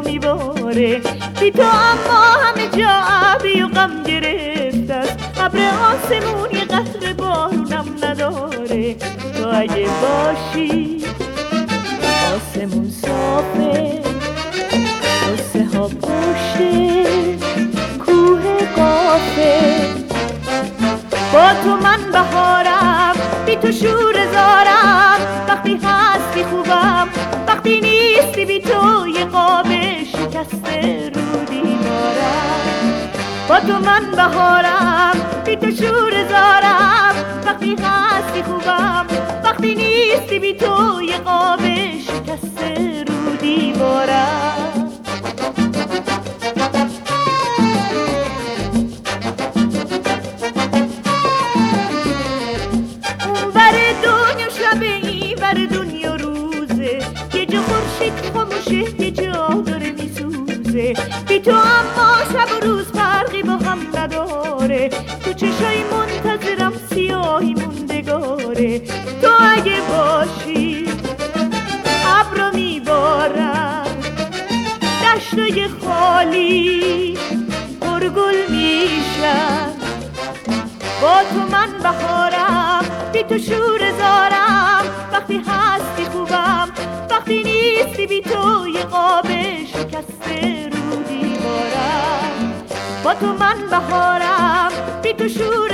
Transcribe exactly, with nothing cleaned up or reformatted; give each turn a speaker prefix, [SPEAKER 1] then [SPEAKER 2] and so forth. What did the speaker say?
[SPEAKER 1] تو میباره. بی تو اما همه جا ابری و غم گرفته است، ابر آسمون یه قطره بارونم نداره. تو اگه باشی آسمون صافه، قصه ها پشته کوه قافه. با تو من بهارم، بی تو شور زارم. وقتی هستی خوبم، وقتی نیستی بی تو یه قاب شکسته رو دیوارم. با تو من بهارم، بی تو شور زارم. وقتی هستی خوبم، وقتی نیستی بی تو یه قاب شکسته رو دیوارم. بر دنیا روزه، یه جا خورشید خاموشه، یه جا داره میسوزه. بی تو اما شب و روز فرقی با هم نداره. تو چشای منتظرم سیاهی موندگاره. تو اگه باشی ابرا میبارم، دشتای خالی پرگل میشن. با تو من بهارم، بی تو شور زارم. وقتی هستی خوبم، وقتی نیستی بی تو یه قاب شکسته رو دیوارم. با تو من بهارم، بی تو شور